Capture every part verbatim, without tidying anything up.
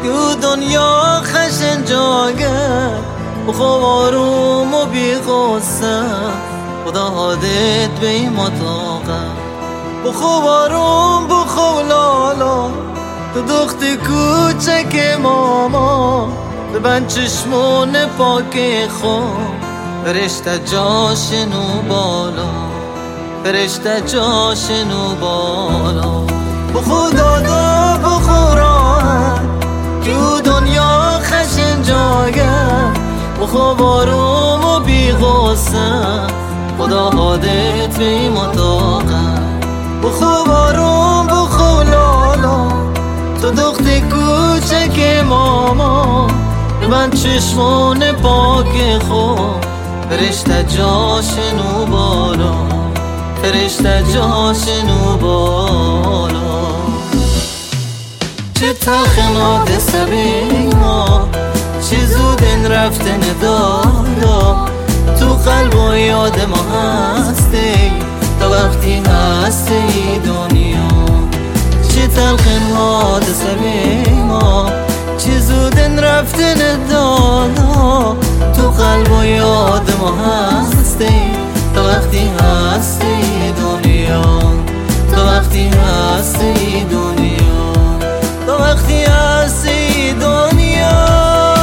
تو دنیا خشن جاگه بخواب آروم و بی غصه خدا حادت به این مطاقه بخواب آروم بخواب لالا تو دخت کوچک ماما ببند چشمون پاک خود فرشته جاشنو بالا فرشته جاشنو بالا بخو دادا بخو راحت تو دنیا خشن جاگه بخو آروم و بی غصه خدا حادت به این مطاقه بخو آروم بخو لالا تو دخت کوچک ماما ببند چشمون پاک خود فرشته جاشنو بالا فرشته جاشنو بالا چه تلخنات سبیل ما چه زود این رفتن دادا تو قلب و یاد ما هستی تا وقتی هستی دنیا چه تلخنات سبیل ما چه زود این رفتن دادا تو قلب و یاد ما هستی تا وقتی هستی دنیا تا وقتی هستی دنیا تا وقتی هستی دنیا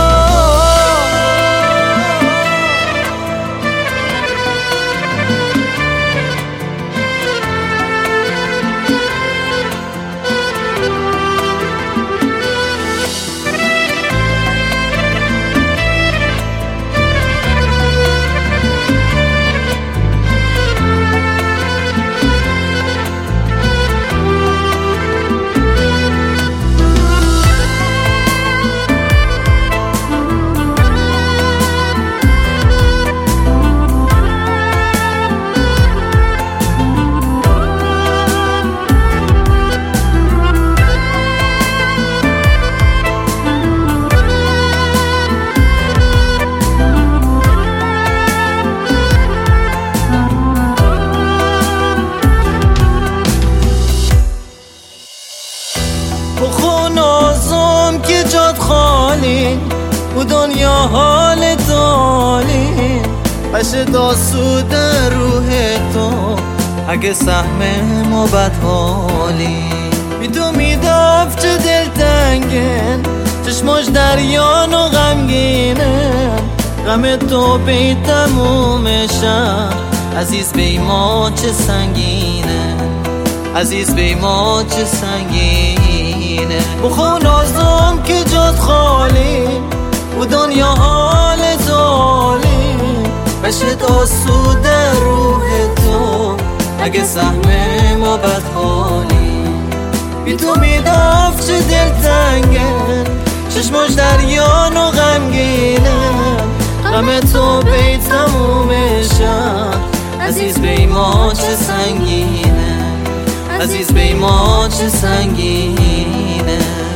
بخو نازم که جاد خالی و دنیا حال دالی عشق آسود روح تو اگه سهم ما بد حالی بی تو میداف چه دل تنگن چشماش دریان و غمگینن غم تو بی تمومشن عزیز بی ما چه سنگینه عزیز بی ما چه سنگینه بخو نازم که جاد خالی و دنیا حال زالی بشت آسود روح تو اگه سهم ما بد حالی بی تو میداف چه دل تنگن چشماش دریان و غمگینه غم تو بی تمومشن عزیز بی ما چه سنگینه عزیز بی ما چه سنگینه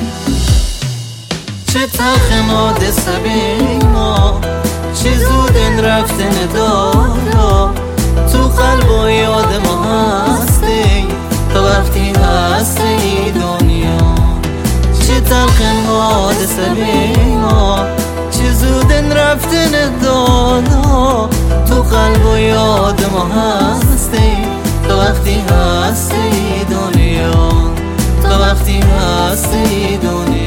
چه تلخنات سبیل ما چه زود این رفتن دادا تو قلب و یاد ما هستی تا وقتی هستی دنیا چه تلخنات سبیل ما چه زود این رفتن دادا تو قلب و یاد ما هستی تا وقتی هستی دنیا تا وقتی هستی دنیا